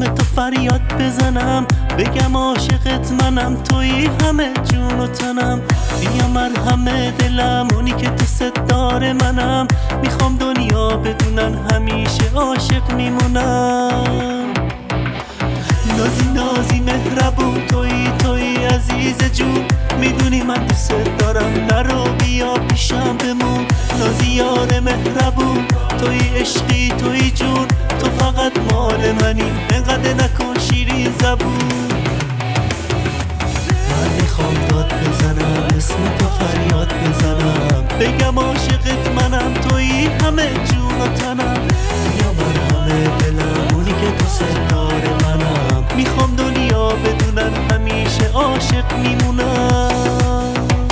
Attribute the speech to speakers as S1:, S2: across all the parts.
S1: تو فریاد بزنم، بگم عاشقت منم، تویی همه جون و تنم. بیا مرهم دلم، اونی که دوست داره منم. میخوام دنیا بدونن همیشه عاشق میمونم. نازی نازی مهربون، تویی عزیز جون. میدونی من دوست دارم، نرو بیا پیشم بمون. نازی یار مهربون، تویی عشقی، تویی جون. تو فقط مال منی، انقدر نکن شیرین زبون. من میخوام داد بزنم، اسم تو فریاد بزنم، بگم عاشقت منم، تویی همه جون و تنم. یا من همه دلم، اونی که دوست داره منم. میخوام دنیا بدونن همیشه عاشق میمونم.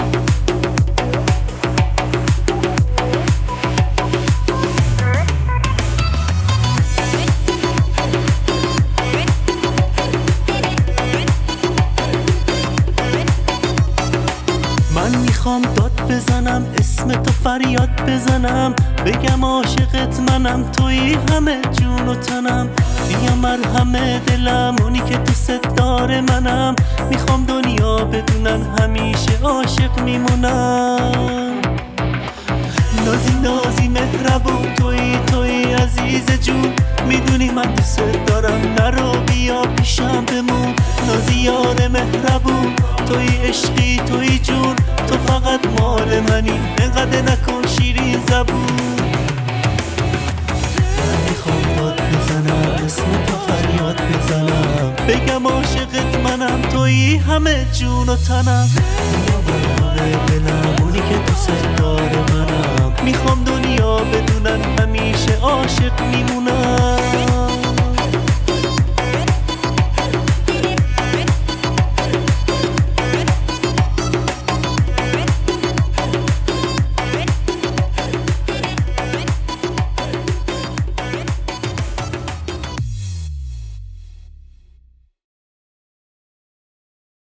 S1: من میخوام داد بزنم، اسم تو فریاد بزنم، بگم عاشقت منم، تویی همه جون و تنم. بیا مرهم دلم، اونی که دوست داره منم. میخوام دنیا بدونن همیشه عاشق میمونم. نازی نازی مهربون، تویی عزیز جون. میدونی من دوست دارم، نرو بیا پیشم بمون. نازی یار مهربون، تویی عشقی، تویی جون. تو فقط مال منی، انقدر نکن شیرین زبون. من میخوام داد بزنم، اسم تو فریاد بزنم، بگم عاشقت منم، تویی همه جون و تنم. یا من دلم، اونی که دوست داره منم. میخوام دنیا بدونن همیشه عاشق میمونم.